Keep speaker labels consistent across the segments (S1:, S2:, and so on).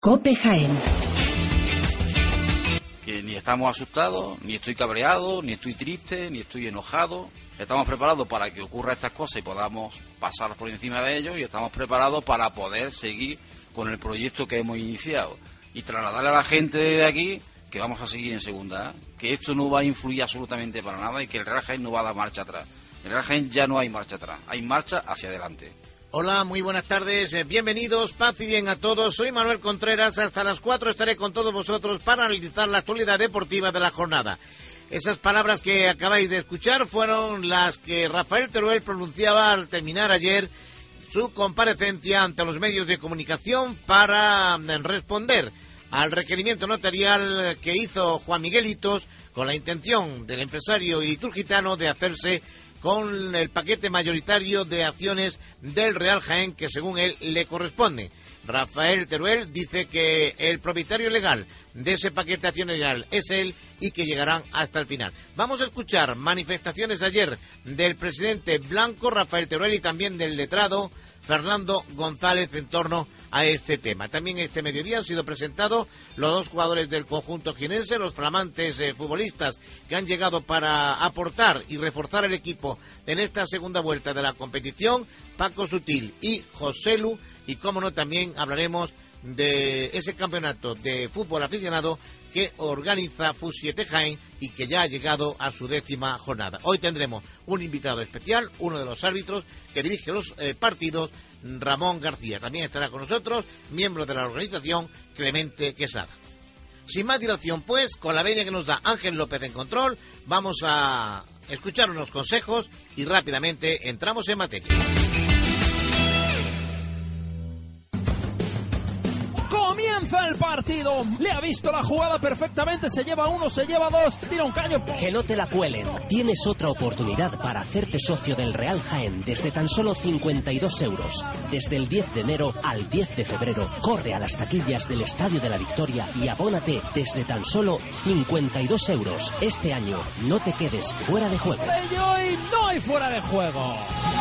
S1: COPE Jaén.
S2: Que ni estamos asustados, ni estoy cabreado, ni estoy triste, ni estoy enojado. Estamos preparados para que ocurra estas cosas y podamos pasar por encima de ellos, y estamos preparados para poder seguir con el proyecto que hemos iniciado y trasladarle a la gente de aquí que vamos a seguir en segunda, que esto no va a influir absolutamente para nada y que el Real Jaén no va a dar marcha atrás. En el Real Jaén ya no hay marcha atrás, hay marcha hacia adelante.
S3: Hola, muy buenas tardes, bienvenidos, paz y bien a todos. Soy Manuel Contreras, hasta las 4 estaré con todos vosotros para analizar la actualidad deportiva de la jornada. Esas palabras que acabáis de escuchar fueron las que Rafael Teruel pronunciaba al terminar ayer su comparecencia ante los medios de comunicación para responder al requerimiento notarial que hizo Juan Miguelitos con la intención del empresario iturgitano de hacerse con el paquete mayoritario de acciones del Real Jaén que según él le corresponde. Rafael Teruel dice que el propietario legal de ese paquete accionarial es él y que llegarán hasta el final. Vamos a escuchar manifestaciones ayer del presidente blanco Rafael Teruel y también del letrado Fernando González en torno a este tema. También este mediodía han sido presentados los dos jugadores del conjunto jienense, los flamantes futbolistas que han llegado para aportar y reforzar el equipo en esta segunda vuelta de la competición, Paco Sutil y José Lu, y cómo no también hablaremos de ese campeonato de fútbol aficionado que organiza FUT7 Jaén y que ya ha llegado a su 10ª jornada. Hoy tendremos un invitado especial, uno de los árbitros que dirige los partidos, Ramón García. También estará con nosotros, miembro de la organización, Clemente Quesada. Sin más dilación, pues, con la venia que nos da Ángel López en control, vamos a escuchar unos consejos y rápidamente entramos en materia.
S4: Comienza el partido, le ha visto la jugada perfectamente, se lleva uno, se lleva dos, tira un caño.
S5: Que no te la cuelen, tienes otra oportunidad para hacerte socio del Real Jaén desde tan solo 52 euros. Desde el 10 de enero al 10 de febrero, corre a las taquillas del Estadio de la Victoria y abónate desde tan solo 52 euros. Este año no te quedes fuera de juego.
S4: Y hoy no hay fuera de juego.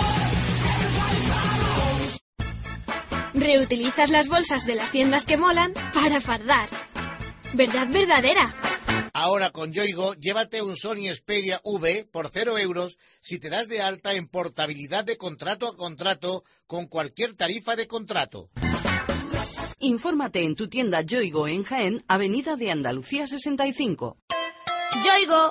S6: Reutilizas las bolsas de las tiendas que molan para fardar. ¿Verdad verdadera?
S3: Ahora con Yoigo, llévate un Sony Xperia V por 0 euros si te das de alta en portabilidad de contrato a contrato con cualquier tarifa de contrato.
S7: Infórmate en tu tienda Yoigo en Jaén, Avenida de Andalucía 65.
S6: Yoigo.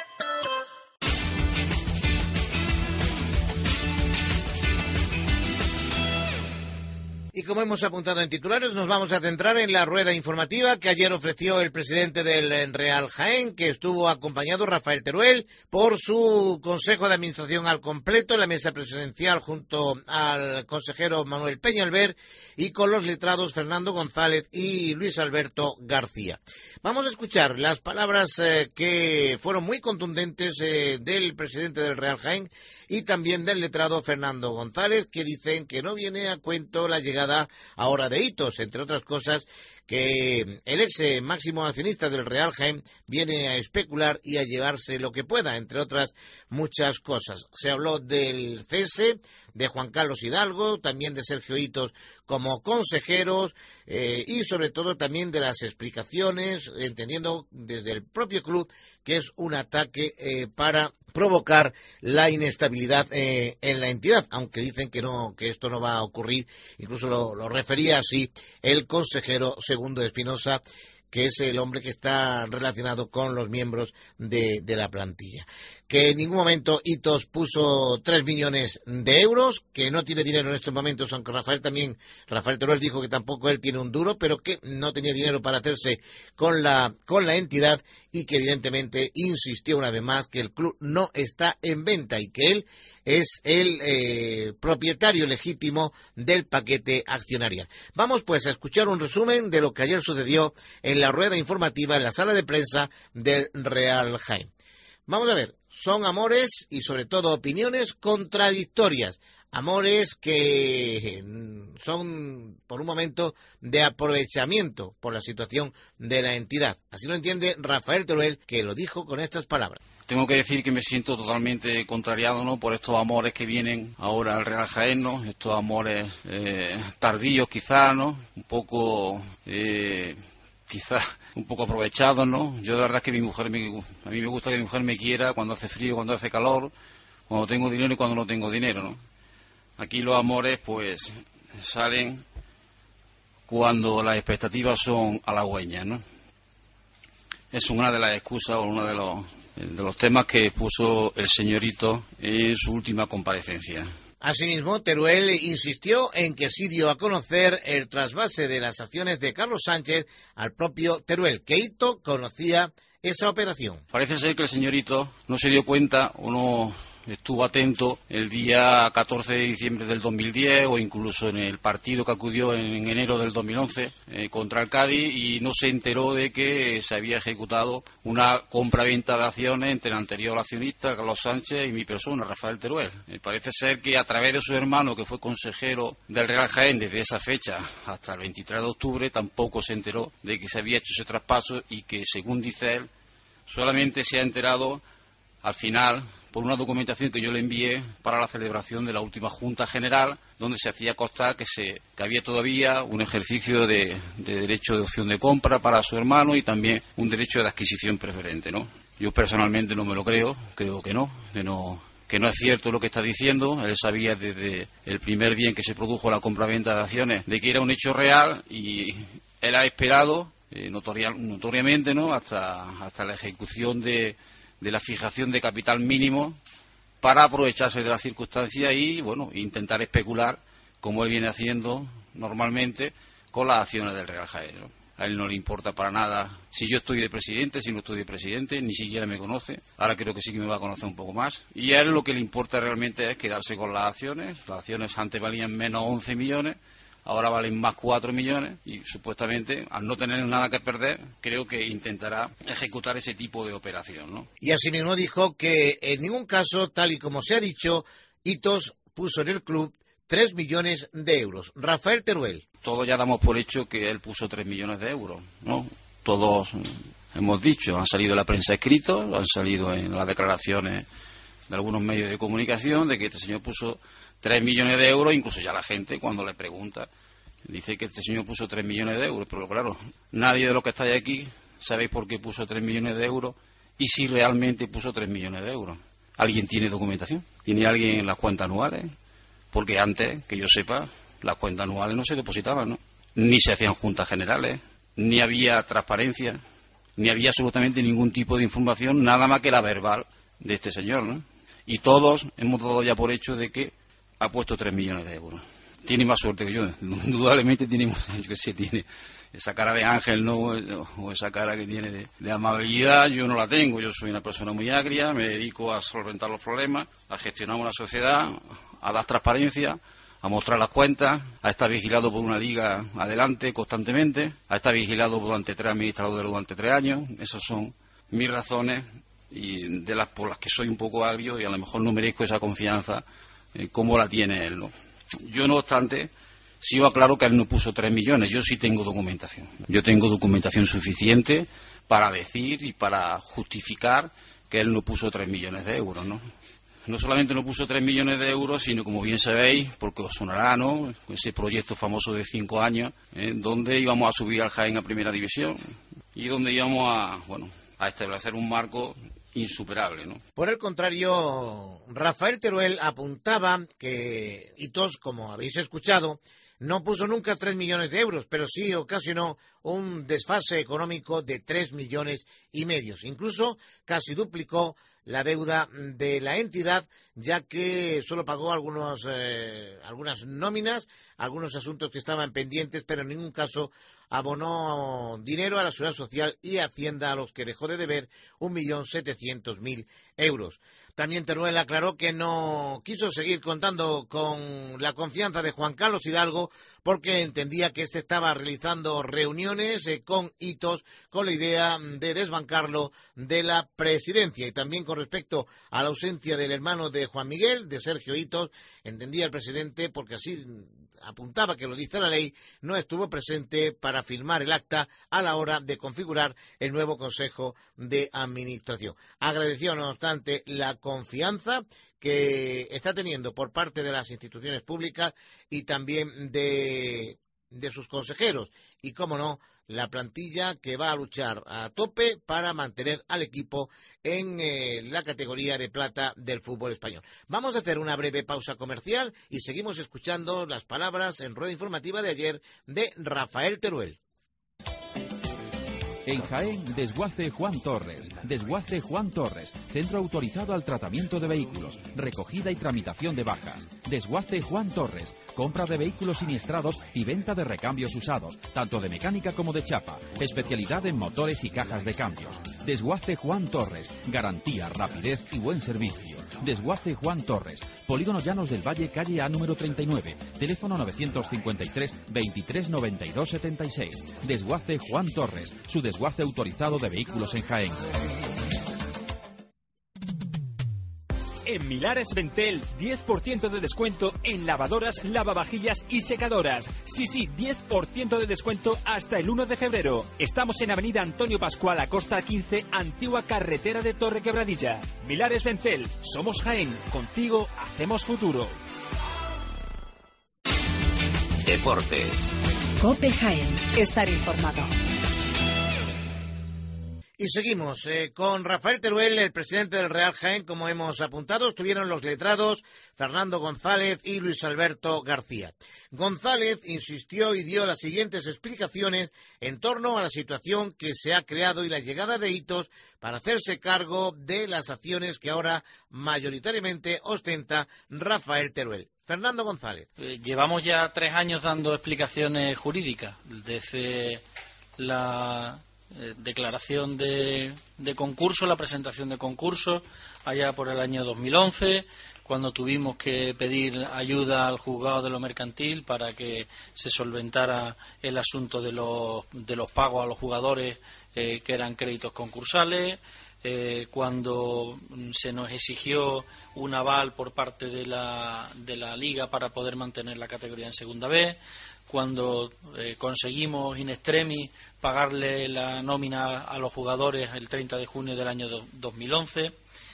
S3: Y como hemos apuntado en titulares, nos vamos a centrar en la rueda informativa que ayer ofreció el presidente del Real Jaén, que estuvo acompañado Rafael Teruel por su consejo de administración al completo en la mesa presidencial junto al consejero Manuel Peñalver y con los letrados Fernando González y Luis Alberto García. Vamos a escuchar las palabras que fueron muy contundentes del presidente del Real Jaén y también del letrado Fernando González, que dicen que no viene a cuento la llegada ahora de Hitos, entre otras cosas que el ex máximo accionista del Real Jaén viene a especular y a llevarse lo que pueda, entre otras muchas cosas. Se habló del cese de Juan Carlos Hidalgo, también de Sergio Hitos como consejeros y sobre todo también de las explicaciones, entendiendo desde el propio club que es un ataque para provocar la inestabilidad en la entidad, aunque dicen que no, que esto no va a ocurrir. Incluso lo refería así el consejero Segundo Espinosa, que es el hombre que está relacionado con los miembros de la plantilla. Que en ningún momento Hitos puso 3 millones de euros, que no tiene dinero en estos momentos, aunque Rafael Teruel dijo que tampoco él tiene un duro, pero que no tenía dinero para hacerse con la entidad y que evidentemente insistió una vez más que el club no está en venta y que él es el propietario legítimo del paquete accionarial. Vamos pues a escuchar un resumen de lo que ayer sucedió en la rueda informativa en la sala de prensa del Real Jaén. Vamos a ver, son amores y sobre todo opiniones contradictorias. Amores que son por un momento de aprovechamiento por la situación de la entidad. Así lo entiende Rafael Teruel, que lo dijo con estas palabras.
S2: Tengo que decir que me siento totalmente contrariado, ¿no?, por estos amores que vienen ahora al Real Jaén, ¿no?, estos amores tardíos quizás, ¿no?, un poco quizás un poco aprovechados, ¿no? Yo de verdad es que a mí me gusta que mi mujer me quiera cuando hace frío, cuando hace calor, cuando tengo dinero y cuando no tengo dinero, ¿no? Aquí los amores pues salen cuando las expectativas son halagüeñas, ¿no? Es una de las excusas o uno de los temas que puso el señorito en su última comparecencia.
S3: Asimismo, Teruel insistió en que sí dio a conocer el trasvase de las acciones de Carlos Sánchez al propio Teruel, que Ito conocía esa operación.
S2: Parece ser que el señorito no se dio cuenta o no estuvo atento el día 14 de diciembre del 2010 o incluso en el partido que acudió en enero del 2011 contra el Cádiz y no se enteró de que se había ejecutado una compra-venta de acciones entre el anterior accionista, Carlos Sánchez, y mi persona, Rafael Teruel. Parece ser que a través de su hermano, que fue consejero del Real Jaén desde esa fecha hasta el 23 de octubre, tampoco se enteró de que se había hecho ese traspaso y que, según dice él, solamente se ha enterado al final por una documentación que yo le envié para la celebración de la última Junta General, donde se hacía constar que había todavía un ejercicio de derecho de opción de compra para su hermano y también un derecho de adquisición preferente, ¿no? Yo personalmente no me lo creo que no es cierto lo que está diciendo. Él sabía desde el primer día en que se produjo la compra-venta de acciones de que era un hecho real y él ha esperado notoriamente, ¿no?, hasta la ejecución de la fijación de capital mínimo para aprovecharse de las circunstancias y, bueno, intentar especular, como él viene haciendo normalmente, con las acciones del Real Jaén, ¿no? A él no le importa para nada si yo estoy de presidente, si no estoy de presidente, ni siquiera me conoce. Ahora creo que sí que me va a conocer un poco más. Y a él lo que le importa realmente es quedarse con las acciones. Las acciones antes valían menos 11 millones. Ahora valen más 4 millones y supuestamente, al no tener nada que perder, creo que intentará ejecutar ese tipo de operación, ¿no?
S3: Y asimismo dijo que en ningún caso, tal y como se ha dicho, Hitos puso en el club 3 millones de euros. Rafael Teruel.
S2: Todos ya damos por hecho que él puso 3 millones de euros, ¿no? Todos hemos dicho, han salido en la prensa escritos, han salido en las declaraciones de algunos medios de comunicación de que este señor puso 3 millones de euros, incluso ya la gente cuando le pregunta dice que este señor puso 3 millones de euros, pero claro, nadie de los que estáis aquí sabéis por qué puso 3 millones de euros y si realmente puso 3 millones de euros. ¿Alguien tiene documentación? ¿Tiene alguien las cuentas anuales? Porque antes, que yo sepa, las cuentas anuales no se depositaban, ¿no? Ni se hacían juntas generales, ni había transparencia, ni había absolutamente ningún tipo de información, nada más que la verbal de este señor, ¿no? Y todos hemos dado ya por hecho de que ha puesto 3 millones de euros. Tiene más suerte que yo, indudablemente tiene esa cara de ángel, ¿no?, o esa cara que tiene de amabilidad. Yo no la tengo, yo soy una persona muy agria, me dedico a solventar los problemas, a gestionar una sociedad, a dar transparencia, a mostrar las cuentas, a estar vigilado por una liga adelante constantemente, a estar vigilado durante 3 administradores durante 3 años. Esas son mis razones y por las que soy un poco agrio y a lo mejor no merezco esa confianza como la tiene él, ¿no? Yo, no obstante, sí aclaro que él no puso 3 millones. Yo sí tengo documentación. Yo tengo documentación suficiente para decir y para justificar que él no puso 3 millones de euros, ¿no? No solamente no puso 3 millones de euros, sino, como bien sabéis, porque os sonará, ¿no?, ese proyecto famoso de 5 años, donde íbamos a subir al Jaén a Primera División y donde íbamos a establecer un marco insuperable, ¿no?
S3: Por el contrario, Rafael Teruel apuntaba que Hitos, como habéis escuchado, no puso nunca 3 millones de euros, pero sí ocasionó un desfase económico de 3 millones y medio. Incluso casi duplicó la deuda de la entidad, ya que solo pagó algunas nóminas, algunos asuntos que estaban pendientes, pero en ningún caso abonó dinero a la Seguridad Social y Hacienda, a los que dejó de deber 1.700.000 euros. También Teruel aclaró que no quiso seguir contando con la confianza de Juan Carlos Hidalgo porque entendía que éste estaba realizando reuniones con Hitos con la idea de desbancarlo de la presidencia. Y también con respecto a la ausencia del hermano de Juan Miguel, de Sergio Hitos, entendía el presidente, porque así apuntaba que lo dice la ley, no estuvo presente para firmar el acta a la hora de configurar el nuevo Consejo de Administración. Agradeció, no obstante, la confianza que está teniendo por parte de las instituciones públicas y también de de sus consejeros y, cómo no, la plantilla que va a luchar a tope para mantener al equipo en la categoría de plata del fútbol español. Vamos a hacer una breve pausa comercial y seguimos escuchando las palabras en rueda informativa de ayer de Rafael Teruel.
S1: En Jaén, Desguace Juan Torres. Desguace Juan Torres, centro autorizado al tratamiento de vehículos, recogida y tramitación de bajas. Desguace Juan Torres, compra de vehículos siniestrados y venta de recambios usados, tanto de mecánica como de chapa. Especialidad en motores y cajas de cambios. Desguace Juan Torres, garantía, rapidez y buen servicio. Desguace Juan Torres, Polígono Llanos del Valle, calle A número 39, teléfono 953 23 92 76. Desguace Juan Torres, su desguace autorizado de vehículos en Jaén.
S8: En Milares Ventel, 10% de descuento en lavadoras, lavavajillas y secadoras. Sí, 10% de descuento hasta el 1 de febrero. Estamos en Avenida Antonio Pascual, Acosta 15, antigua carretera de Torre Quebradilla. Milares Ventel, somos Jaén. Contigo hacemos futuro.
S9: Deportes.
S10: COPE Jaén. Estar informado.
S3: Y seguimos con Rafael Teruel, el presidente del Real Jaén, como hemos apuntado. Estuvieron los letrados Fernando González y Luis Alberto García. González insistió y dio las siguientes explicaciones en torno a la situación que se ha creado y la llegada de Hitos para hacerse cargo de las acciones que ahora mayoritariamente ostenta Rafael Teruel. Fernando González.
S11: Llevamos ya 3 años dando explicaciones jurídicas desde la declaración de concurso, la presentación de concurso allá por el año 2011, cuando tuvimos que pedir ayuda al juzgado de lo mercantil para que se solventara el asunto de los pagos a los jugadores que eran créditos concursales, cuando se nos exigió un aval por parte de la Liga para poder mantener la categoría en Segunda B, cuando conseguimos in extremis pagarle la nómina a los jugadores el 30 de junio del año 2011,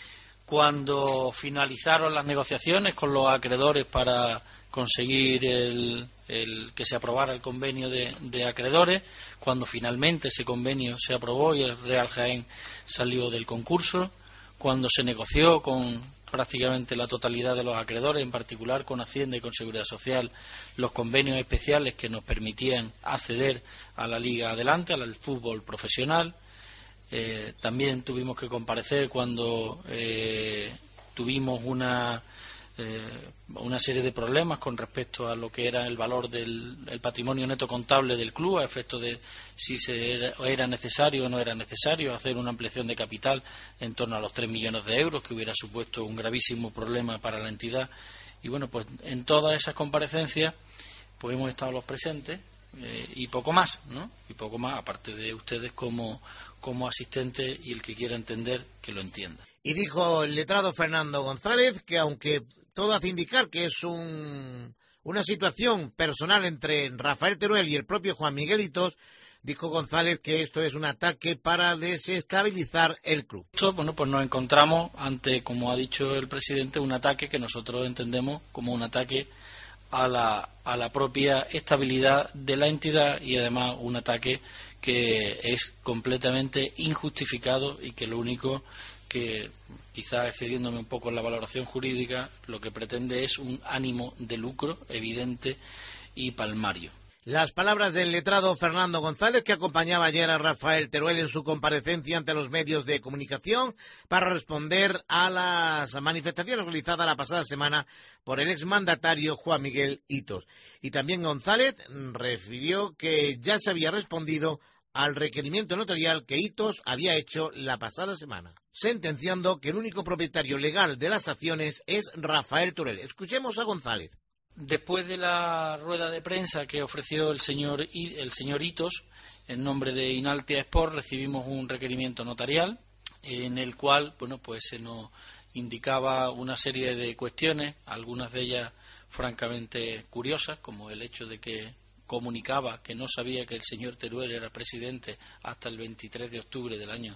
S11: cuando finalizaron las negociaciones con los acreedores para conseguir que se aprobara el convenio de acreedores, cuando finalmente ese convenio se aprobó y el Real Jaén salió del concurso, cuando se negoció con prácticamente la totalidad de los acreedores, en particular con Hacienda y con Seguridad Social, los convenios especiales que nos permitían acceder a la Liga Adelante, al fútbol profesional. También tuvimos que comparecer cuando tuvimos una serie de problemas con respecto a lo que era el valor del patrimonio neto contable del club, a efectos de si era necesario o no era necesario hacer una ampliación de capital en torno a los 3 millones de euros, que hubiera supuesto un gravísimo problema para la entidad. Y bueno, pues en todas esas comparecencias pues hemos estado los presentes y poco más, ¿no? Y poco más, aparte de ustedes como asistentes, y el que quiera entender, que lo entienda.
S3: Y dijo el letrado Fernando González que, aunque todo hace indicar que es una situación personal entre Rafael Teruel y el propio Juan Miguel Hitos, dijo González que esto es un ataque para desestabilizar el club.
S11: Bueno, pues nos encontramos ante, como ha dicho el presidente, un ataque que nosotros entendemos como un ataque a la propia estabilidad de la entidad, y además un ataque que es completamente injustificado y que lo único que, quizás excediéndome un poco en la valoración jurídica, lo que pretende es un ánimo de lucro evidente y palmario.
S3: Las palabras del letrado Fernando González, que acompañaba ayer a Rafael Teruel en su comparecencia ante los medios de comunicación para responder a las manifestaciones realizadas la pasada semana por el exmandatario Juan Miguel Hitos. Y también González refirió que ya se había respondido al requerimiento notarial que Hitos había hecho la pasada semana, sentenciando que el único propietario legal de las acciones es Rafael Teruel. Escuchemos a González.
S11: Después de la rueda de prensa que ofreció el señor Hitos, en nombre de Inaltia Sport, recibimos un requerimiento notarial en el cual, bueno, pues se nos indicaba una serie de cuestiones, algunas de ellas francamente curiosas, como el hecho de que comunicaba que no sabía que el señor Teruel era presidente hasta el 23 de octubre del año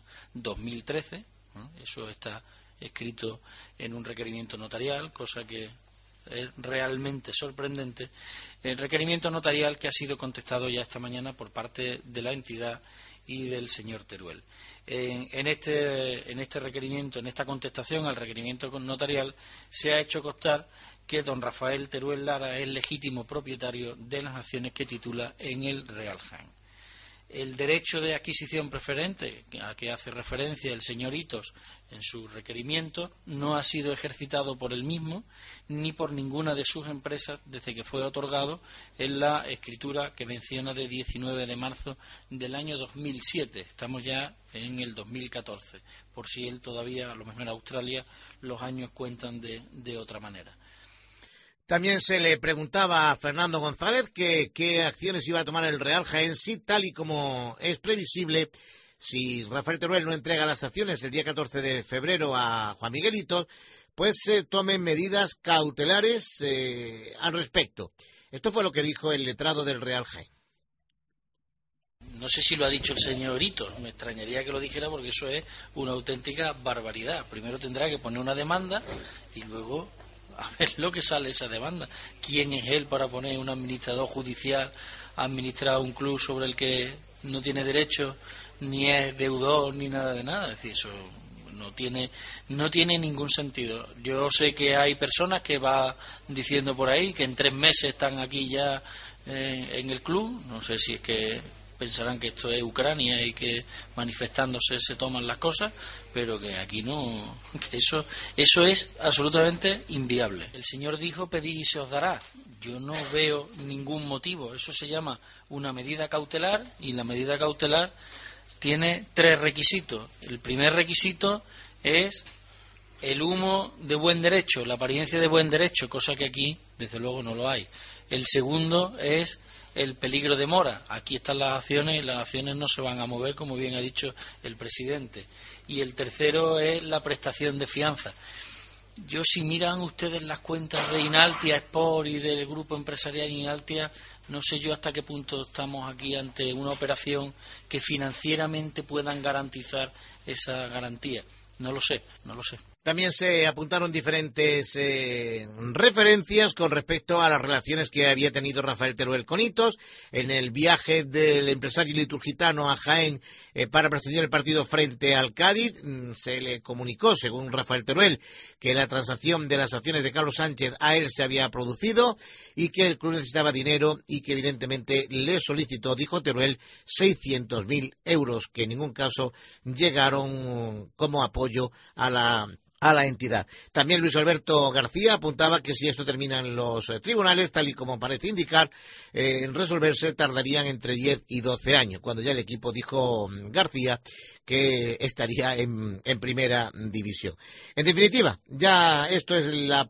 S11: 2013, ¿no? Eso está escrito en un requerimiento notarial, cosa que es realmente sorprendente, el requerimiento notarial que ha sido contestado ya esta mañana por parte de la entidad y del señor Teruel. En este requerimiento, en esta contestación al requerimiento notarial, se ha hecho constar que don Rafael Teruel Lara es legítimo propietario de las acciones que titula en el Real Jaén. El derecho de adquisición preferente a que hace referencia el señor Hitos en su requerimiento no ha sido ejercitado por él mismo ni por ninguna de sus empresas desde que fue otorgado en la escritura que menciona de 19 de marzo del año 2007. Estamos ya en el 2014, por si él todavía, a lo mejor en Australia, los años cuentan de otra manera.
S3: También se le preguntaba a Fernando González qué acciones iba a tomar el Real Jaén si, tal y como es previsible, si Rafael Teruel no entrega las acciones el día 14 de febrero a Juan Miguel Hitos, pues se tomen medidas cautelares al respecto. Esto fue lo que dijo el letrado del Real Jaén.
S11: No sé si lo ha dicho el señor Hitos, me extrañaría que lo dijera porque eso es una auténtica barbaridad. Primero tendrá que poner una demanda y luego a ver lo que sale esa demanda. ¿Quién es él para poner un administrador judicial a administrar un club sobre el que no tiene derecho, ni es deudor, ni nada de nada? Es decir, eso no tiene ningún sentido. Yo sé que hay personas que va diciendo por ahí que en 3 meses están aquí ya en el club. No sé si es que pensarán que esto es Ucrania y que manifestándose se toman las cosas, pero que aquí no, que eso es absolutamente inviable. El Señor dijo: pedid y se os dará. Yo no veo ningún motivo. Eso se llama una medida cautelar, y la medida cautelar tiene 3 requisitos. El primer requisito es el humo de buen derecho, la apariencia de buen derecho, cosa que aquí desde luego no lo hay. El segundo es el peligro de mora. Aquí están las acciones y las acciones no se van a mover, como bien ha dicho el presidente. Y el tercero es la prestación de fianza. Si miran ustedes las cuentas de Inaltia Sport y del grupo empresarial Inaltia, no sé yo hasta qué punto estamos aquí ante una operación que financieramente puedan garantizar esa garantía. No lo sé.
S3: También se apuntaron diferentes referencias con respecto a las relaciones que había tenido Rafael Teruel con Hitos. En el viaje del empresario liturgitano a Jaén para presidir el partido frente al Cádiz, se le comunicó, según Rafael Teruel, que la transacción de las acciones de Carlos Sánchez a él se había producido y que el club necesitaba dinero y que evidentemente le solicitó, dijo Teruel, 600.000 euros, que en ningún caso llegaron como apoyo a la entidad. También Luis Alberto García apuntaba que si esto termina en los tribunales, tal y como parece indicar, en resolverse tardarían entre 10 y 12 años, cuando ya el equipo, dijo García, que estaría en primera división. En definitiva, ya esto es la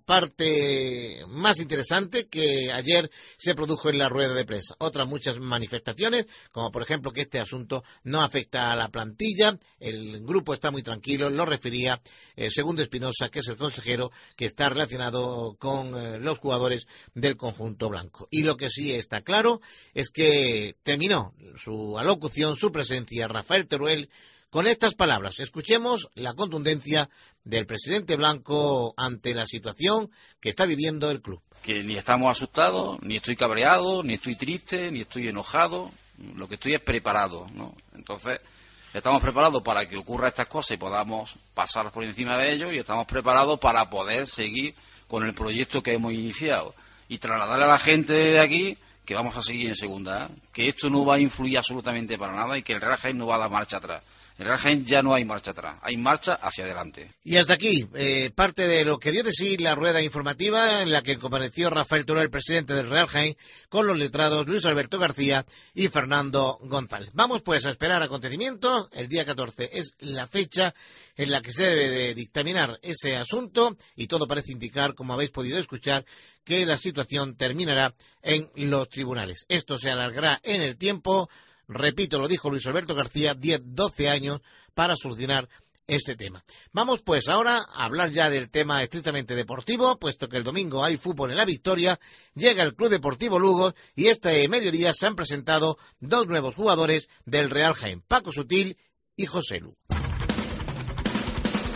S3: parte más interesante que ayer se produjo en la rueda de prensa. Otras muchas manifestaciones, como por ejemplo que este asunto no afecta a la plantilla, el grupo está muy tranquilo, lo refería Segundo Espinosa, que es el consejero que está relacionado con los jugadores del conjunto blanco. Y lo que sí está claro es que terminó su alocución, su presencia, Rafael Teruel, con estas palabras. Escuchemos la contundencia del presidente blanco ante la situación que está viviendo el club.
S2: Que ni estamos asustados, ni estoy cabreado, ni estoy triste, ni estoy enojado. Lo que estoy es preparado, ¿no? Entonces, estamos preparados para que ocurra estas cosas y podamos pasar por encima de ello, y estamos preparados para poder seguir con el proyecto que hemos iniciado y trasladarle a la gente de aquí que vamos a seguir en segunda, que esto no va a influir absolutamente para nada y que el Real Jaén no va a dar marcha atrás. En el Real Jaén ya no hay marcha atrás, hay marcha hacia adelante.
S3: Y hasta aquí parte de lo que dio de sí la rueda informativa en la que compareció Rafael Teruel, el presidente del Real Jaén, con los letrados Luis Alberto García y Fernando González. Vamos pues a esperar acontecimientos. El día 14 es la fecha en la que se debe de dictaminar ese asunto y todo parece indicar, como habéis podido escuchar, que la situación terminará en los tribunales. Esto se alargará en el tiempo. Repito, lo dijo Luis Alberto García, 10-12 años para solucionar este tema. Vamos pues ahora a hablar ya del tema estrictamente deportivo, puesto que el domingo hay fútbol en La Victoria, llega el Club Deportivo Lugo y este mediodía se han presentado 2 nuevos jugadores del Real Jaén, Paco Sutil y José Lu.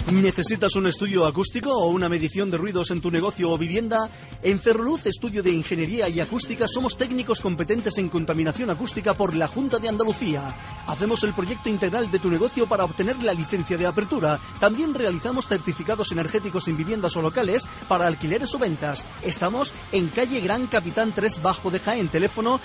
S12: ¿Necesitas un estudio acústico o una medición de ruidos en tu negocio o vivienda? En Ferroluz Estudio de Ingeniería y Acústica somos técnicos competentes en contaminación acústica por la Junta de Andalucía. Hacemos el proyecto integral de tu negocio para obtener la licencia de apertura. También realizamos certificados energéticos en viviendas o locales para alquileres o ventas. Estamos en calle Gran Capitán 3 Bajo de Jaén, teléfono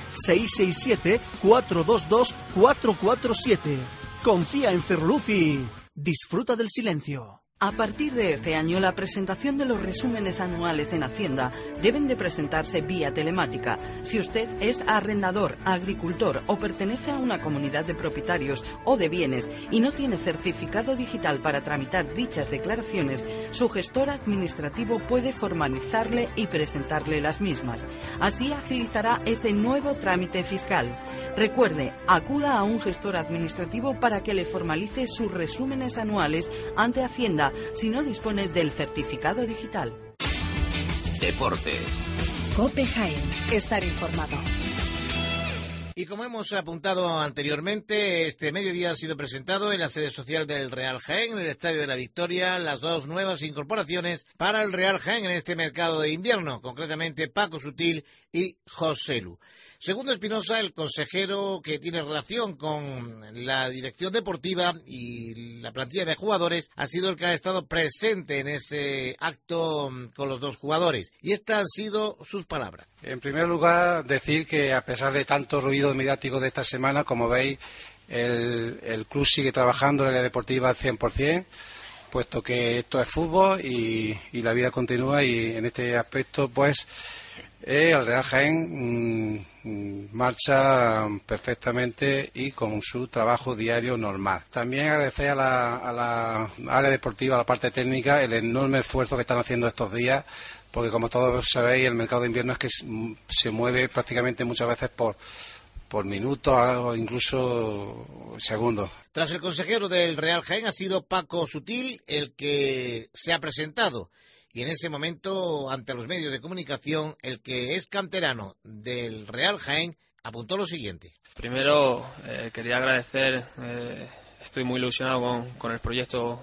S12: 667-422-447. Confía en Ferroluz y disfruta del silencio.
S7: A partir de este año, la presentación de los resúmenes anuales en Hacienda deben de presentarse vía telemática. Si usted es arrendador, agricultor o pertenece a una comunidad de propietarios o de bienes y no tiene certificado digital para tramitar dichas declaraciones, su gestor administrativo puede formalizarle y presentarle las mismas. Así agilizará ese nuevo trámite fiscal. Recuerde, acuda a un gestor administrativo para que le formalice sus resúmenes anuales ante Hacienda si no dispone del certificado digital.
S9: Deportes.
S10: COPE Jaén. Estar informado.
S3: Y como hemos apuntado anteriormente, este mediodía ha sido presentado en la sede social del Real Jaén, en el Estadio de la Victoria, las dos nuevas incorporaciones para el Real Jaén en este mercado de invierno, concretamente Paco Sutil y José Lu. Segundo Espinosa, el consejero que tiene relación con la dirección deportiva y la plantilla de jugadores, ha sido el que ha estado presente en ese acto con los dos jugadores. Y estas han sido sus palabras.
S13: En primer lugar, decir que a pesar de tanto ruido mediático de esta semana, como veis, el club sigue trabajando en la área deportiva al 100%, puesto que esto es fútbol y la vida continúa, y en este aspecto, pues, el Real Jaén marcha perfectamente y con su trabajo diario normal. También agradecer a la área deportiva, a la parte técnica, el enorme esfuerzo que están haciendo estos días, porque como todos sabéis, el mercado de invierno es que se mueve prácticamente muchas veces por minutos o incluso segundos.
S3: Tras el consejero del Real Jaén ha sido Paco Sutil el que se ha presentado. Y en ese momento, ante los medios de comunicación, el que es canterano del Real Jaén apuntó lo siguiente.
S14: Primero, quería agradecer, estoy muy ilusionado con el proyecto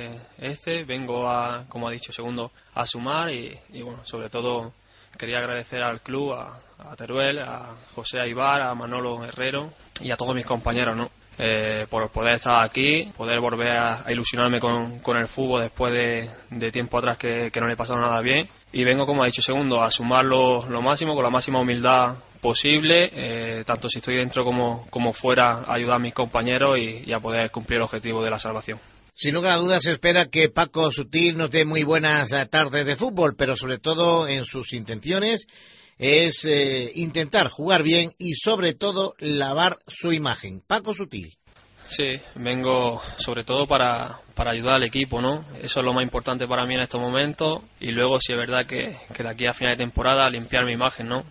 S14: vengo a, como ha dicho Segundo, a sumar y bueno, sobre todo quería agradecer al club, a Teruel, a José Aibar, a Manolo Herrero y a todos mis compañeros, ¿no? Por poder estar aquí, poder volver a ilusionarme con el fútbol después de tiempo atrás que no le he pasado nada bien, y vengo, como ha dicho Segundo, a sumar lo máximo, con la máxima humildad posible, tanto si estoy dentro como fuera, a ayudar a mis compañeros y a poder cumplir el objetivo de la salvación.
S3: Sin lugar a dudas se espera que Paco Sutil nos dé muy buenas tardes de fútbol, pero sobre todo en sus intenciones es intentar jugar bien y sobre todo lavar su imagen. Paco Sutil.
S14: Sí, vengo sobre todo para ayudar al equipo, ¿no? Eso es lo más importante para mí en estos momentos, y luego sí es verdad que de aquí a final de temporada limpiar mi imagen, ¿no?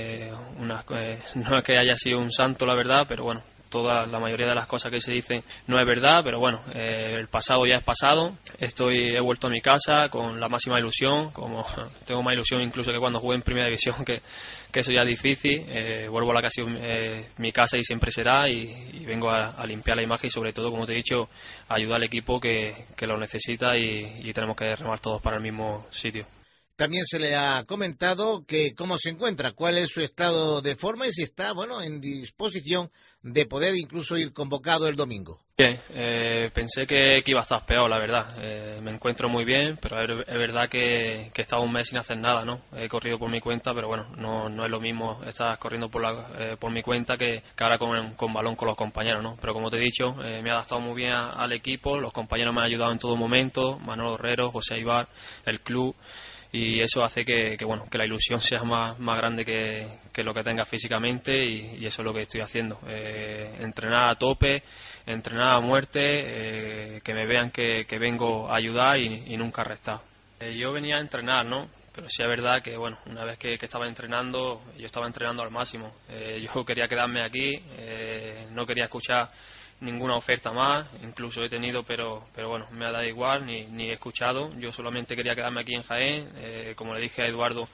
S14: No es que haya sido un santo, la verdad, pero bueno, la mayoría de las cosas que se dicen no es verdad, pero bueno, el pasado ya es pasado. He vuelto a mi casa con la máxima ilusión, como tengo más ilusión incluso que cuando jugué en Primera División, que eso ya es difícil. Vuelvo a la casa, mi casa, y siempre será, y vengo a limpiar la imagen y sobre todo, como te he dicho, a ayudar al equipo que lo necesita, y tenemos que remar todos para el mismo sitio.
S3: También se le ha comentado que cómo se encuentra, cuál es su estado de forma y si está, bueno, en disposición de poder incluso ir convocado el domingo.
S14: Bien, pensé que iba a estar peor, la verdad. Me encuentro muy bien, pero es verdad que he estado un mes sin hacer nada, ¿no? He corrido por mi cuenta, pero bueno, no es lo mismo estar corriendo por mi cuenta que ahora con balón con los compañeros, ¿no? Pero como te he dicho, me he adaptado muy bien al equipo, los compañeros me han ayudado en todo momento, Manolo Herrero, José Aibar, el club. Y eso hace que la ilusión sea más grande que lo que tenga físicamente, y eso es lo que estoy haciendo. Entrenar a tope, entrenar a muerte, que me vean que vengo a ayudar y nunca a restar. Yo venía a entrenar, ¿no? Pero sí es verdad que, bueno, una vez que estaba entrenando, yo estaba entrenando al máximo. Yo quería quedarme aquí, no quería escuchar ninguna oferta más, incluso he tenido, pero bueno, me ha dado igual, ni he escuchado. Yo solamente quería quedarme aquí en Jaén. Como le dije a Eduardo,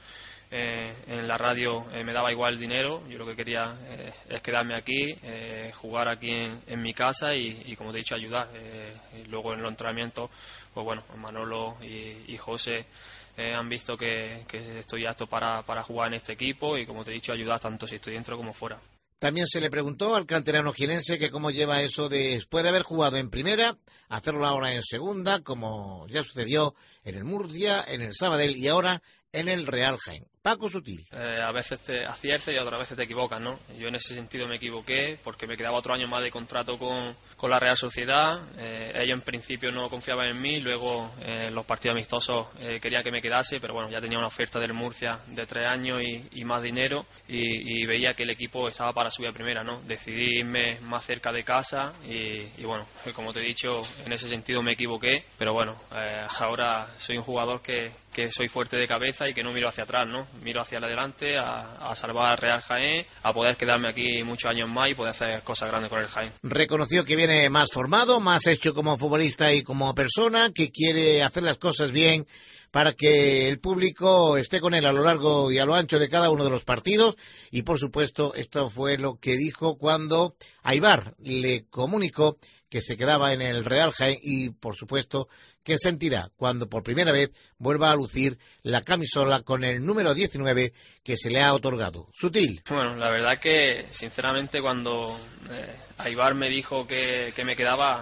S14: en la radio me daba igual el dinero. Yo lo que quería es quedarme aquí, jugar aquí en mi casa y como te he dicho, ayudar. Y luego en los entrenamientos, pues bueno, Manolo y José han visto que estoy apto para jugar en este equipo y como te he dicho, ayudar tanto si estoy dentro como fuera.
S3: También se le preguntó al canterano jienense que cómo lleva eso después de haber jugado en primera, hacerlo ahora en segunda, como ya sucedió en el Murcia, en el Sabadell y ahora en el Real Jaén. Paco Sutil.
S14: A veces te aciertas y otras veces te equivocas, ¿no? Yo en ese sentido me equivoqué porque me quedaba otro año más de contrato con la Real Sociedad. Ellos en principio no confiaban en mí, luego los partidos amistosos querían que me quedase, pero bueno, ya tenía una oferta del Murcia de 3 años y más dinero y veía que el equipo estaba para subir a primera, ¿no? Decidí irme más cerca de casa y bueno, como te he dicho, en ese sentido me equivoqué, pero bueno, ahora soy un jugador que soy fuerte de cabeza y que no miro hacia atrás, ¿no? Miro hacia adelante a salvar al Real Jaén, a poder quedarme aquí muchos años más y poder hacer cosas grandes con el Jaén.
S3: Reconoció que viene más formado, más hecho como futbolista y como persona, que quiere hacer las cosas bien para que el público esté con él a lo largo y a lo ancho de cada uno de los partidos y por supuesto esto fue lo que dijo cuando Aibar le comunicó que se quedaba en el Real Jaén y por supuesto que sentirá cuando por primera vez vuelva a lucir la camisola con el número 19 que se le ha otorgado. Sutil.
S14: Bueno, la verdad que sinceramente cuando Aibar me dijo que me quedaba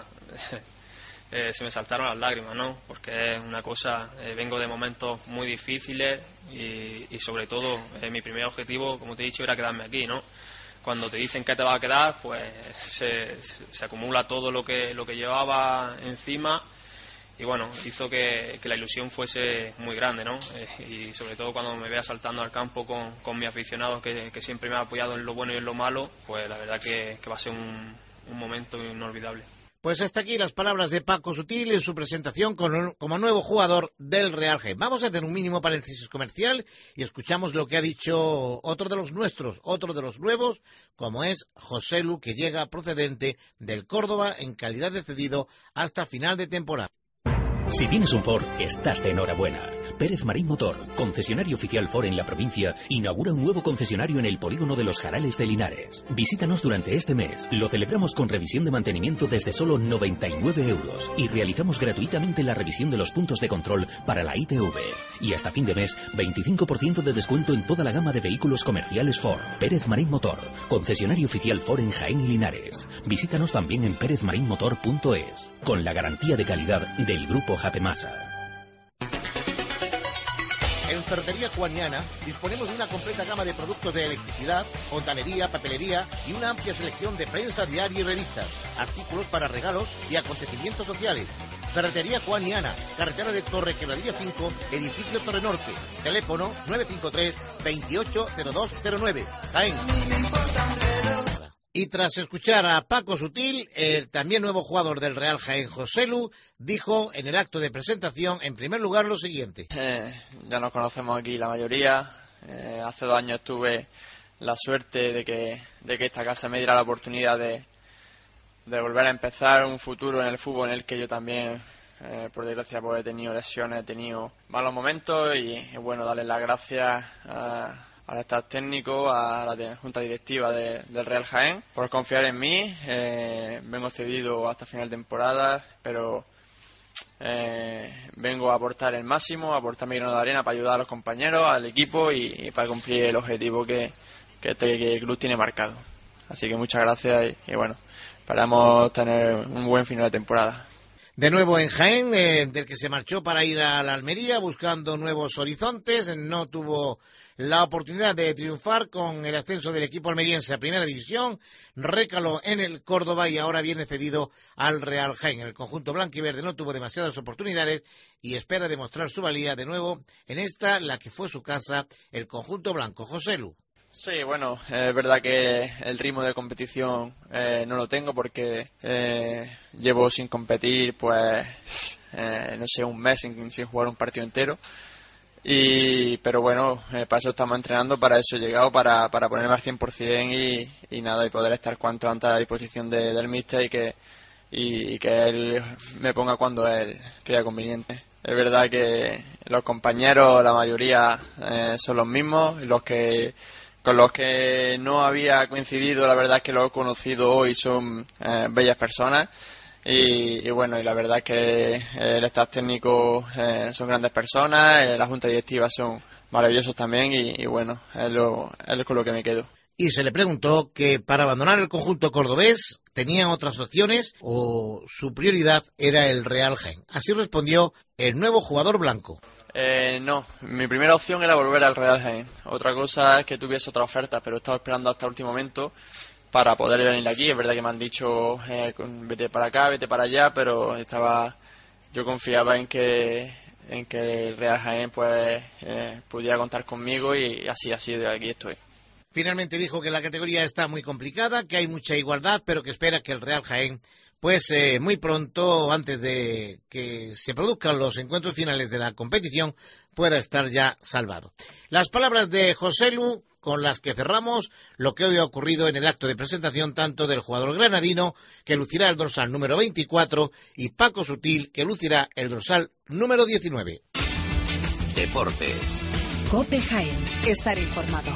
S14: se me saltaron las lágrimas, ¿no? Porque es una cosa, vengo de momentos muy difíciles y sobre todo mi primer objetivo, como te he dicho, era quedarme aquí, ¿no? Cuando te dicen que te va a quedar, pues se acumula todo lo que llevaba encima y bueno, hizo que la ilusión fuese muy grande, ¿no? Y sobre todo cuando me vea saltando al campo con mis aficionados que siempre me ha apoyado en lo bueno y en lo malo, pues la verdad que va a ser un momento inolvidable.
S3: Pues hasta aquí las palabras de Paco Sutil en su presentación como nuevo jugador del Real Jaén. Vamos a hacer un mínimo paréntesis comercial y escuchamos lo que ha dicho otro de los nuestros, otro de los nuevos, como es Joselu, que llega procedente del Córdoba en calidad de cedido hasta final de temporada.
S15: Si tienes un Ford, estás de enhorabuena. Pérez Marín Motor, concesionario oficial Ford en la provincia, inaugura un nuevo concesionario en el polígono de Los Jarales de Linares. Visítanos durante este mes. Lo celebramos con revisión de mantenimiento desde solo 99 euros y realizamos gratuitamente la revisión de los puntos de control para la ITV. Y hasta fin de mes, 25% de descuento en toda la gama de vehículos comerciales Ford. Pérez Marín Motor, concesionario oficial Ford en Jaén y Linares. Visítanos también en perezmarinmotor.es, con la garantía de calidad del Grupo Japemasa.
S3: En Ferretería Juaniana disponemos de una completa gama de productos de electricidad, fontanería, papelería y una amplia selección de prensa diaria y revistas, artículos para regalos y acontecimientos sociales. Ferretería Juaniana, carretera de Torre Quebradilla 5, edificio Torre Norte, teléfono 953 280209, Jaén. Y tras escuchar a Paco Sutil, el también nuevo jugador del Real Jaén, Joselu, dijo en el acto de presentación, en primer lugar, lo siguiente.
S16: Ya nos conocemos aquí la mayoría. Hace 2 años tuve la suerte de que esta casa me diera la oportunidad de volver a empezar un futuro en el fútbol en el que yo también, por desgracia, pues he tenido lesiones, he tenido malos momentos y bueno, darles las gracias al staff técnico, a la junta directiva del Real Jaén por confiar en mí. Vengo cedido hasta final de temporada, pero vengo a aportar el máximo, a aportar mi grano de arena para ayudar a los compañeros, al equipo y para cumplir el objetivo que el club tiene marcado. Así que muchas gracias y bueno, esperamos tener un buen final de temporada.
S3: De nuevo en Jaén, del que se marchó para ir a la Almería buscando nuevos horizontes, no tuvo la oportunidad de triunfar con el ascenso del equipo almeriense a Primera División, recaló en el Córdoba y ahora viene cedido al Real Jaén. El conjunto blanquiverde no tuvo demasiadas oportunidades y espera demostrar su valía de nuevo en esta, la que fue su casa, el conjunto blanco. Joselu.
S16: Sí, bueno, es verdad que el ritmo de competición no lo tengo porque llevo sin competir, pues, no sé, un mes sin jugar un partido entero. Pero bueno, para eso estamos entrenando, para eso he llegado, para ponerme al 100% y nada, y poder estar cuanto antes a disposición del míster y que él me ponga cuando él crea conveniente. Es verdad que los compañeros, la mayoría son los mismos, con los que no había coincidido, la verdad es que los he conocido hoy, son bellas personas. Y bueno, y la verdad es que el staff técnico son grandes personas, la junta directiva son maravillosos también y bueno, es con lo que me quedo.
S3: Y se le preguntó que para abandonar el conjunto cordobés tenían otras opciones o su prioridad era el Real Jaén. Así respondió el nuevo jugador blanco.
S16: No, mi primera opción era volver al Real Jaén. Otra cosa es que tuviese otra oferta, pero he estado esperando hasta el último momento para poder venir aquí. Es verdad que me han dicho vete para acá, vete para allá, pero yo confiaba en que el Real Jaén pues pudiera contar conmigo y así ha sido, aquí estoy.
S3: Finalmente dijo que la categoría está muy complicada, que hay mucha igualdad, pero que espera que el Real Jaén, pues muy pronto, antes de que se produzcan los encuentros finales de la competición, pueda estar ya salvado. Las palabras de Joselu, con las que cerramos lo que hoy ha ocurrido en el acto de presentación tanto del jugador granadino, que lucirá el dorsal número 24, y Paco Sutil, que lucirá el dorsal número 19.
S9: Deportes.
S10: COPE Jaén. Estar informado.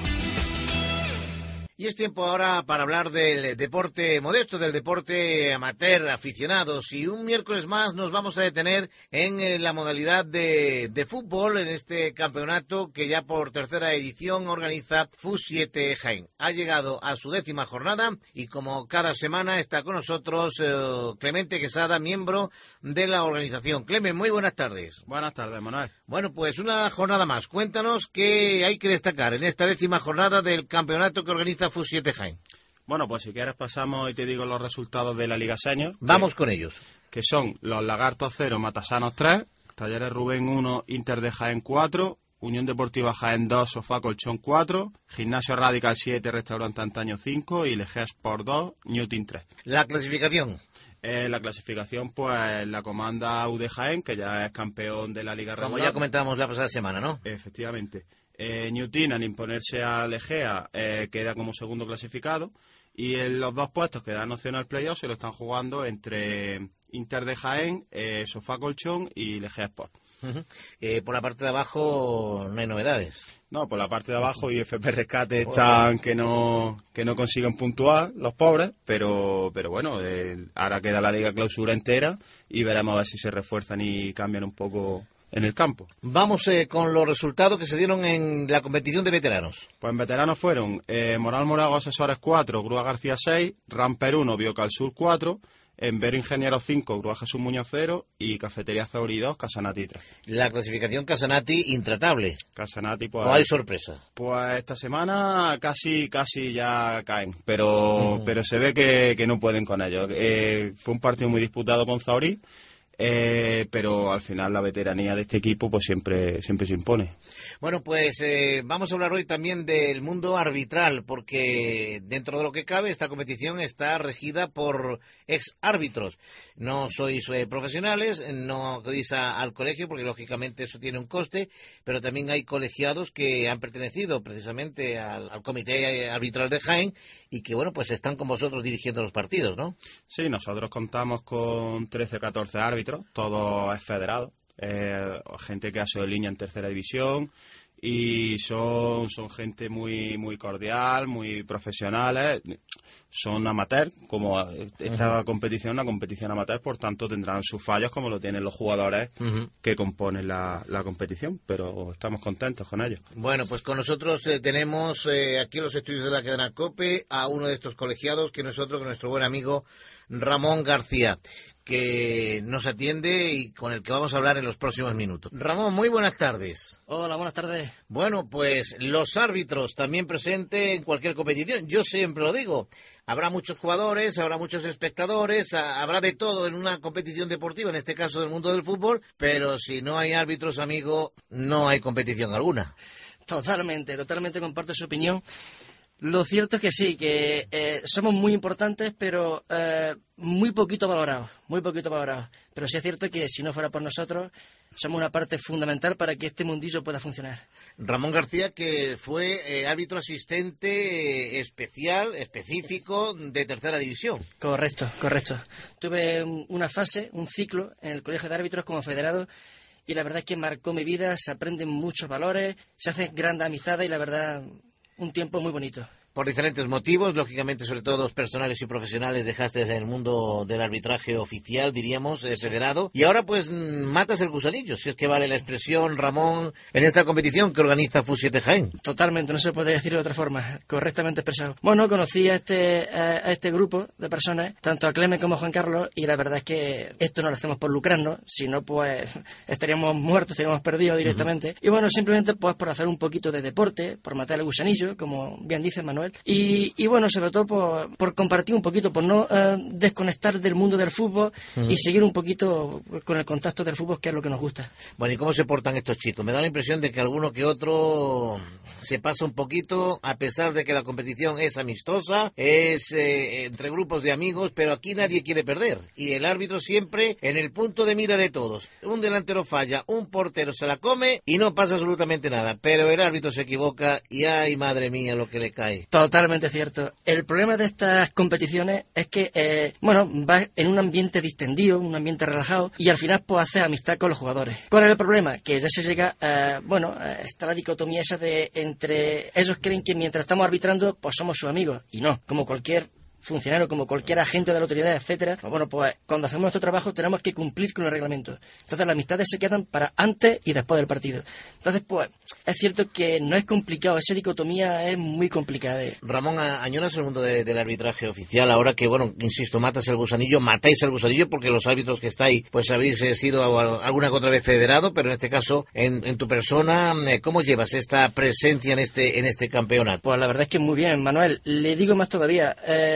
S3: Y es tiempo ahora para hablar del deporte modesto, del deporte amateur, aficionados. Y un miércoles más nos vamos a detener en la modalidad de fútbol, en este campeonato que ya por tercera edición organiza FUS7 Jaén. Ha llegado a su 10ª jornada y como cada semana está con nosotros Clemente Quesada, miembro de la organización. Clemente, muy buenas tardes.
S17: Buenas tardes, Manuel.
S3: Bueno, pues una jornada más. Cuéntanos qué hay que destacar en esta 10ª jornada del campeonato que organiza FUS7 Jaén.
S17: Bueno, pues si quieres pasamos y te digo los resultados de la Liga Senior.
S3: Vamos con ellos.
S17: Que son los Lagartos 0, Matasanos 3, Talleres Rubén 1, Inter de Jaén 4, Unión Deportiva Jaén 2, Sofá Colchón 4, Gimnasio Radical 7, Restaurante Antaño 5 y Legea Sport 2, Newton 3.
S3: La clasificación.
S17: La clasificación, pues la comanda UD Jaén, que ya es campeón de la Liga regular.
S3: Como ya comentábamos la pasada semana, ¿no?
S17: Efectivamente. Newton, al imponerse a Legea, queda como segundo clasificado. Y en los dos puestos que dan opción al playoff se lo están jugando entre Inter de Jaén, Sofá Colchón y Legea Sport.
S3: Por la parte de abajo no hay novedades.
S17: No, por la parte de abajo IFP Rescate están que no consiguen puntuar los pobres, pero bueno, ahora queda la Liga Clausura entera y veremos a ver si se refuerzan y cambian un poco en el campo.
S3: Vamos con los resultados que se dieron en la competición de veteranos.
S17: Pues en veteranos fueron Moral Morago Asesores 4, Grúa García 6, Ramper 1, Biocal Sur 4, Envero Ingeniero 5, Grúa Jesús Muñoz 0 y Cafetería Zauri 2, Casanati 3.
S3: La clasificación Casanati intratable.
S17: Casanati, pues...
S3: ¿O hay sorpresa?
S17: Pues esta semana casi ya caen, pero se ve que no pueden con ellos. Fue un partido muy disputado con Zauri, pero al final la veteranía de este equipo pues siempre se impone.
S3: Bueno, pues vamos a hablar hoy también del mundo arbitral, porque dentro de lo que cabe esta competición está regida por ex árbitros. No sois profesionales, no acudís al colegio porque lógicamente eso tiene un coste, pero también hay colegiados que han pertenecido precisamente al comité arbitral de Jaén y que bueno, pues están con vosotros dirigiendo los partidos, ¿no?
S17: Sí, nosotros contamos con 13 o 14 árbitros, todos federados, gente que ha sido línea en tercera división y son gente muy cordial, muy profesionales, son amateurs, como esta competición es una competición amateur, por tanto tendrán sus fallos como lo tienen los jugadores que componen la competición, pero estamos contentos con ellos.
S3: Bueno, pues con nosotros tenemos aquí en los estudios de la cadena COPE a uno de estos colegiados que nosotros, con nuestro buen amigo Ramón García, que nos atiende y con el que vamos a hablar en los próximos minutos. Ramón, muy buenas tardes.
S18: Hola, buenas tardes.
S3: Bueno, pues los árbitros también presentes en cualquier competición. Yo siempre lo digo, habrá muchos jugadores, habrá muchos espectadores, habrá de todo en una competición deportiva, en este caso del mundo del fútbol, pero si no hay árbitros, amigo, no hay competición alguna.
S18: Totalmente comparto su opinión. Lo cierto es que sí, que somos muy importantes, pero muy poquito valorados. Pero sí es cierto que si no fuera por nosotros, somos una parte fundamental para que este mundillo pueda funcionar.
S3: Ramón García, que fue árbitro asistente específico de tercera división.
S18: Correcto. Tuve una fase, un ciclo en el colegio de árbitros como federado y la verdad es que marcó mi vida, se aprenden muchos valores, se hacen grandes amistades y la verdad un tiempo muy bonito.
S3: Por diferentes motivos, lógicamente, sobre todo personales y profesionales, dejaste en el mundo del arbitraje oficial, diríamos, federado, y ahora pues matas el gusanillo, si es que vale la expresión, Ramón, en esta competición que organiza FUS7 Jaén.
S18: Totalmente, no se puede decir de otra forma, correctamente expresado. Bueno, conocí a este grupo de personas, tanto a Clemen como a Juan Carlos, y la verdad es que esto no lo hacemos por lucrarnos, sino pues estaríamos muertos, estaríamos perdidos directamente. Y bueno, simplemente pues por hacer un poquito de deporte, por matar el gusanillo, como bien dice Manuel. Y bueno, sobre todo por compartir un poquito, por no desconectar del mundo del fútbol y seguir un poquito con el contacto del fútbol, que es lo que nos gusta.
S3: Bueno, ¿y cómo se portan estos chicos? Me da la impresión de que alguno que otro se pasa un poquito, a pesar de que la competición es amistosa, es entre grupos de amigos, pero aquí nadie quiere perder. Y el árbitro siempre en el punto de mira de todos. Un delantero falla, un portero se la come y no pasa absolutamente nada. Pero el árbitro se equivoca y ¡ay, madre mía, lo que le cae!
S18: Totalmente cierto. El problema de estas competiciones es que, vas en un ambiente distendido, un ambiente relajado, y al final pues haces amistad con los jugadores. ¿Cuál es el problema? Que ya se llega, está la dicotomía esa de entre ellos creen que mientras estamos arbitrando, pues somos sus amigos, y no, como cualquier funcionario, como cualquier agente de la autoridad, etcétera, pues cuando hacemos nuestro trabajo tenemos que cumplir con el reglamento. Entonces las amistades se quedan para antes y después del partido. Entonces, pues, es cierto que no es complicado, esa dicotomía es muy complicada.
S3: Ramón, añoras el mundo del arbitraje oficial, ahora que, insisto, matáis el gusanillo, porque los árbitros que estáis, pues habéis sido alguna que otra vez federado, pero en este caso, en tu persona, ¿cómo llevas esta presencia en este campeonato?
S18: Pues la verdad es que muy bien, Manuel. Le digo más todavía,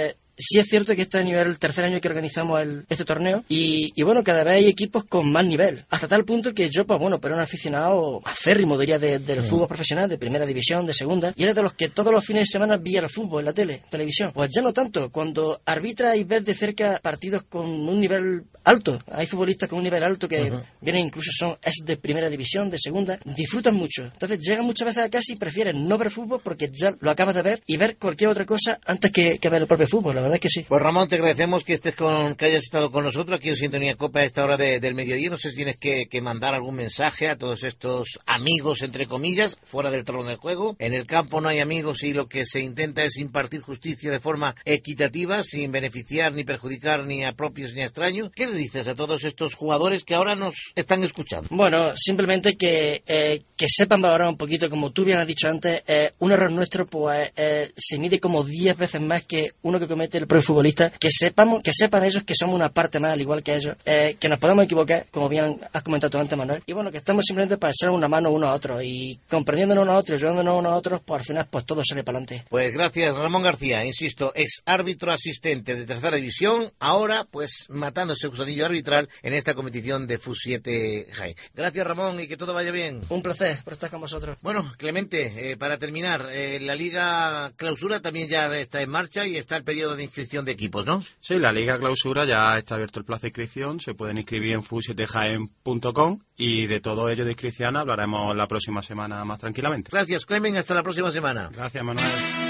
S18: sí es cierto que este año es el tercer año que organizamos este torneo y cada vez hay equipos con más nivel, hasta tal punto que yo, pero era un aficionado aférrimo, diría, del fútbol profesional, de primera división, de segunda, y era de los que todos los fines de semana veía el fútbol en la televisión. Pues ya no tanto, cuando arbitra y ves de cerca partidos con un nivel alto, hay futbolistas con un nivel alto que vienen incluso es de primera división, de segunda, disfrutan mucho. Entonces llegan muchas veces a casa y prefieren no ver fútbol porque ya lo acabas de ver y ver cualquier otra cosa antes que ver el propio fútbol. La verdad es que sí.
S3: Pues Ramón, te agradecemos que hayas estado con nosotros aquí en Sintonía Copa a esta hora del mediodía. No sé si tienes que mandar algún mensaje a todos estos amigos, entre comillas, fuera del terreno del juego. En el campo no hay amigos y lo que se intenta es impartir justicia de forma equitativa, sin beneficiar ni perjudicar ni a propios ni a extraños. ¿Qué le dices a todos estos jugadores que ahora nos están escuchando?
S18: Bueno, simplemente que sepan valorar un poquito, como tú bien has dicho antes, un error nuestro pues se mide como 10 veces más que uno que comete el propio futbolista, que sepan ellos que somos una parte más, al igual que ellos, que nos podemos equivocar, como bien has comentado antes, Manuel, y que estamos simplemente para echar una mano uno a otro, y comprendiéndonos uno a otro, ayudándonos uno a otros, pues al final pues todo sale para adelante.
S3: Pues gracias, Ramón García, insisto, ex árbitro asistente de tercera división, ahora pues matándose el gusanillo arbitral en esta competición de FUS7 Jaén. Gracias, Ramón, y que todo vaya bien.
S18: Un placer por estar con vosotros.
S3: Bueno, Clemente, para terminar, la Liga Clausura también ya está en marcha y está el periodo de inscripción de equipos, ¿no?
S17: Sí, la Liga Clausura ya está abierto el plazo de inscripción, se pueden inscribir en FUS7jaén.com y de todo ello de inscripción hablaremos la próxima semana más tranquilamente.
S3: Gracias, Clemen, hasta la próxima semana.
S17: Gracias, Manuel.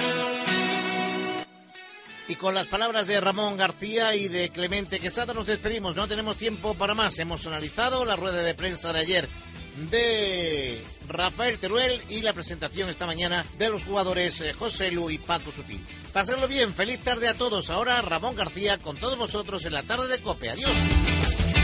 S3: Y con las palabras de Ramón García y de Clemente Quesada nos despedimos, no tenemos tiempo para más. Hemos analizado la rueda de prensa de ayer de Rafael Teruel y la presentación esta mañana de los jugadores José Lu y Paco Sutil. Pásenlo bien, feliz tarde a todos. Ahora Ramón García con todos vosotros en la tarde de COPE. Adiós.